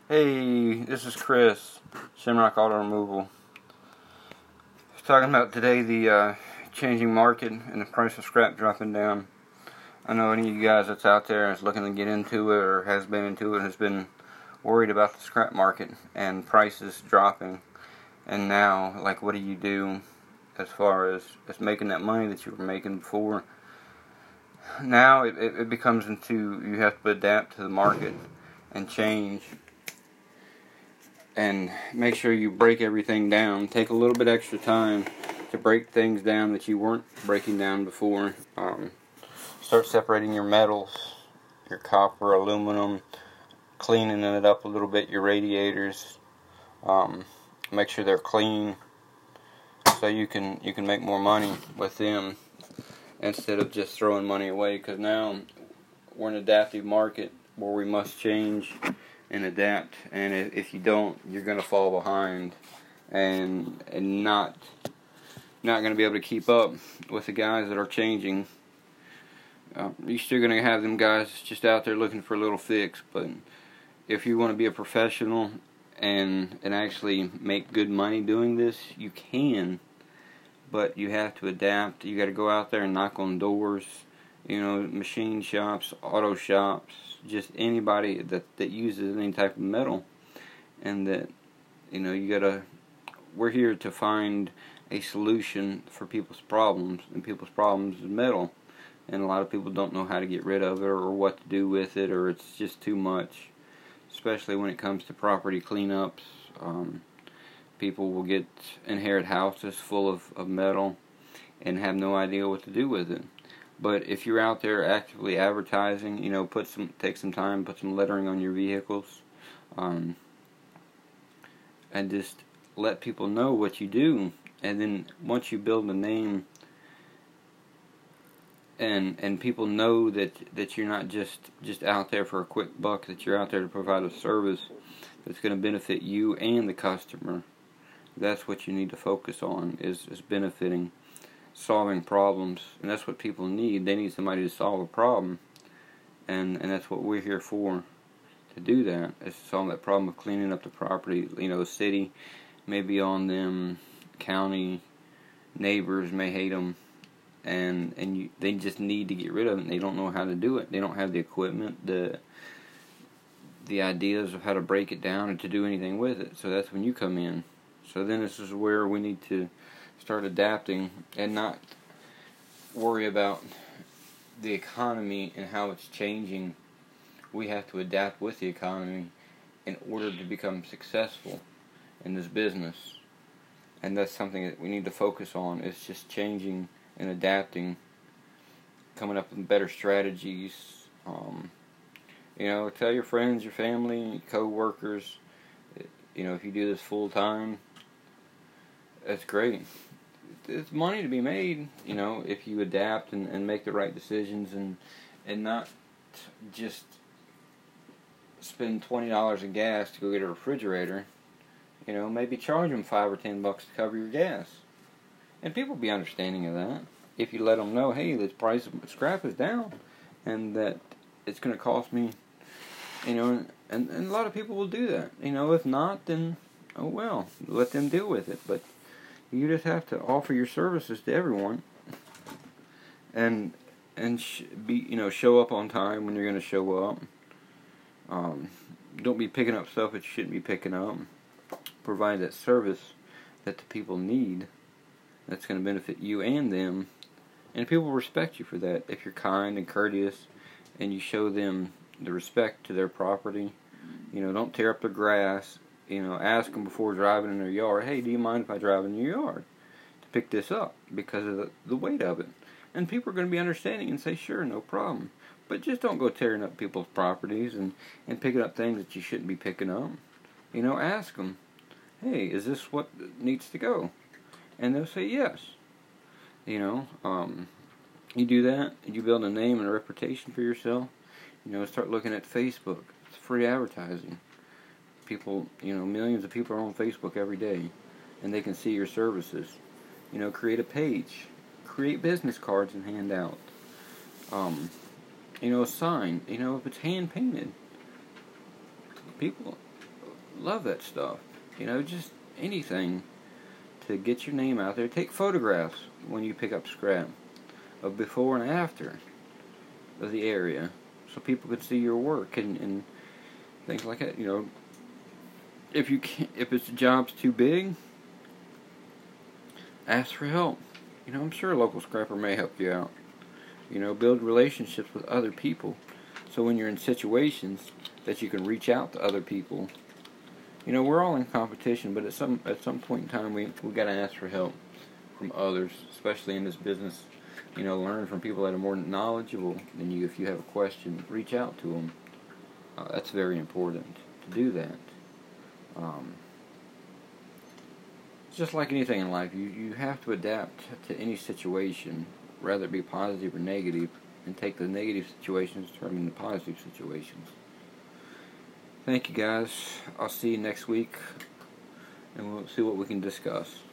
Hey, this is Chris, Shimrock Auto Removal. Talking about today the changing market and the price of scrap dropping down. I know any of you guys that's out there is looking to get into it or has been into it has been worried about the scrap market and prices dropping. And now, like, what do you do as far as making that money that you were making before? Now it becomes into you have to adapt to the market and change. And make sure you break everything down. Take a little bit extra time to break things down that you weren't breaking down before. Start separating your metals, your copper, aluminum, cleaning it up a little bit, your radiators. Make sure they're clean so you can make more money with them instead of just throwing money away, because now we're in an adaptive market where we must change and adapt, and if you don't, you're going to fall behind and not going to be able to keep up with the guys that are changing. You're still going to have them guys just out there looking for a little fix, but if you want to be a professional and actually make good money doing this, you can, but you have to adapt. You got to go out there and knock on doors, machine shops, auto shops, just anybody that uses any type of metal, and that we're here to find a solution for people's problems, and people's problems is metal, and a lot of people don't know how to get rid of it or what to do with it, or it's just too much, especially when it comes to property cleanups. People will inherit houses full of metal and have no idea what to do with it. But if you're out there actively advertising, take some time, put some lettering on your vehicles, and just let people know what you do. And then once you build a name, and people know that you're not just out there for a quick buck, that you're out there to provide a service that's going to benefit you and the customer. That's what you need to focus on, is benefiting, solving problems, and that's what people need. They need somebody to solve a problem, and that's what we're here for, to do that, is to solve that problem of cleaning up the property. The city may be on them, county, neighbors may hate them, and they just need to get rid of it, and they don't know how to do it. They don't have the equipment, the ideas of how to break it down and to do anything with it. So that's when you come in. So then this is where we need to start adapting and not worry about the economy and how it's changing. We have to adapt with the economy in order to become successful in this business. And that's something that we need to focus on, is just changing and adapting, coming up with better strategies. Tell your friends, your family, your co-workers, if you do this full time, that's great. It's money to be made, if you adapt and make the right decisions, and not just spend $20 in gas to go get a refrigerator. Maybe charge them $5 or $10 to cover your gas. And people will be understanding of that if you let them know, hey, the price of scrap is down, and that it's going to cost me, and a lot of people will do that. If not, then, oh well, let them deal with it. But you just have to offer your services to everyone, and show up on time when you're going to show up. Don't be picking up stuff that you shouldn't be picking up. Provide that service that the people need, that's going to benefit you and them, and people will respect you for that if you're kind and courteous and you show them the respect to their property. Don't tear up their grass. Ask them before driving in their yard, hey, do you mind if I drive in your yard to pick this up, because of the weight of it? And people are going to be understanding and say, sure, no problem. But just don't go tearing up people's properties and picking up things that you shouldn't be picking up. Ask them, hey, is this what needs to go? And they'll say yes. You do that, and you build a name and a reputation for yourself. Start looking at Facebook. It's free advertising. People, millions of people are on Facebook every day, and they can see your services. Create a page. Create business cards and hand out. A sign. If it's hand painted, people love that stuff. Just anything to get your name out there. Take photographs when you pick up scrap of before and after of the area, so people could see your work and things like that. If it's a job's too big, ask for help. I'm sure a local scrapper may help you out. Build relationships with other people, so when you're in situations that you can reach out to other people. We're all in competition, but at some point in time, we got to ask for help from others, especially in this business. Learn from people that are more knowledgeable than you. If you have a question, reach out to them. That's very important to do that. Just like anything in life, you have to adapt to any situation, whether it be positive or negative, and take the negative situations to turn into positive situations. Thank you, guys. I'll see you next week, and we'll see what we can discuss.